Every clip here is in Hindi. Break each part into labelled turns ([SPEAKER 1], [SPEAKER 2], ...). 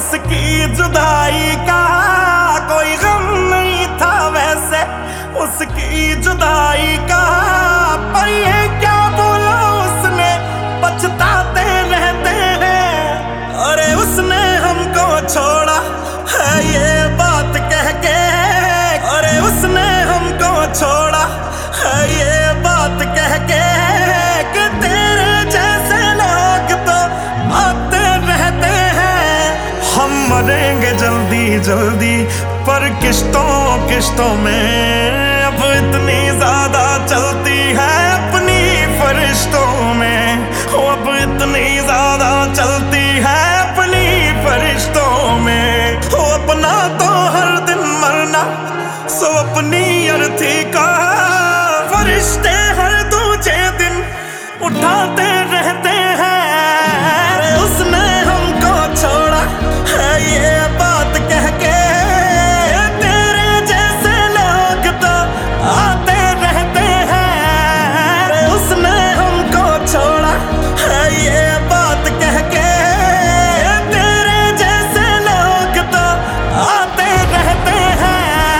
[SPEAKER 1] उसकी जुदाई का कोई गम नहीं था वैसे, उसकी जुदाई का। पर ये क्या बोला उसने, पछताते रहते हैं। अरे उसने हमको छोड़ा है ये बात कह के, अरे उसने हमको छोड़ा है ये बात कह के, कि तेरे जैसे लोग तो आते रहते हैं। हम मरेंगे जल्दी जल्दी पर किश्तों किश्तों में, अब इतनी ज्यादा चलती है अपनी फरिश्तों में। अब इतनी ज्यादा चलती है अपनी फरिश्तों में। अपना तो हर दिन मरना, सो अपनी अर्थी का फरिश्ते हर दूजे दिन उठाते रहते हैं। उसने हमको छोड़ा है ये बात कह के, तेरे जैसे लोग तो आते रहते हैं। उसने हमको छोड़ा है ये बात कह के, तेरे जैसे लोग तो आते रहते हैं।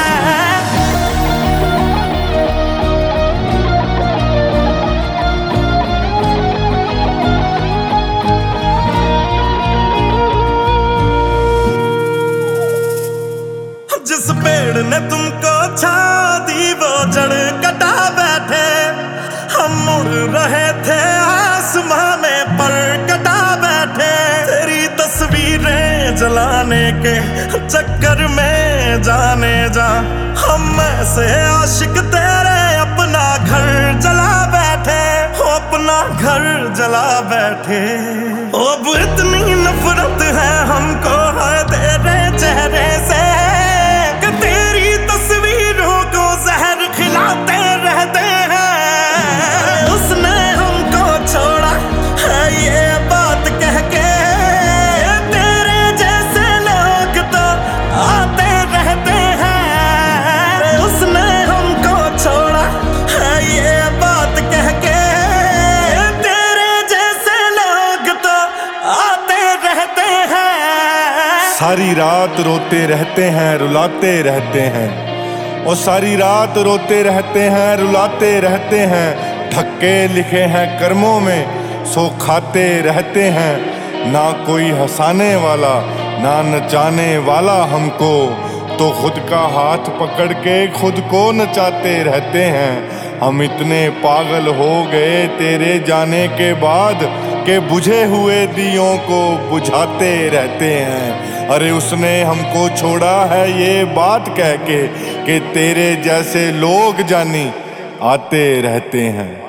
[SPEAKER 1] जिस पेड़ ने तुमको छा दी वो जड़ कटा बैठे, हम मुड़ रहे थे आसमां में पर कटा बैठे। तेरी तस्वीरें जलाने के चक्कर में जाने जा, हम ऐसे आशिक तेरे अपना घर जला बैठे, अपना घर जला बैठे। अब इतनी नफरत है हमको है तेरे चेहरे से, कि तेरी तस्वीरों को जहर खिलाते रहते हैं। उसने हमको छोड़ा है ये बात कह के, तेरे जैसे लोग तो आते रहते हैं। उसने हमको छोड़ा है ये बात कह के, तेरे जैसे लोग तो आते रहते हैं।
[SPEAKER 2] सारी रात रोते रहते हैं रुलाते रहते हैं, और सारी रात रोते रहते हैं रुलाते रहते हैं। ठक्के लिखे हैं कर्मों में सो खाते रहते हैं। ना कोई हंसाने वाला ना नचाने वाला हमको, तो खुद का हाथ पकड़ के खुद को नचाते रहते हैं। हम इतने पागल हो गए तेरे जाने के बाद, के बुझे हुए दियों को बुझाते रहते हैं। अरे उसने हमको छोड़ा है ये बात कह के, कि तेरे जैसे लोग जानी आते रहते हैं।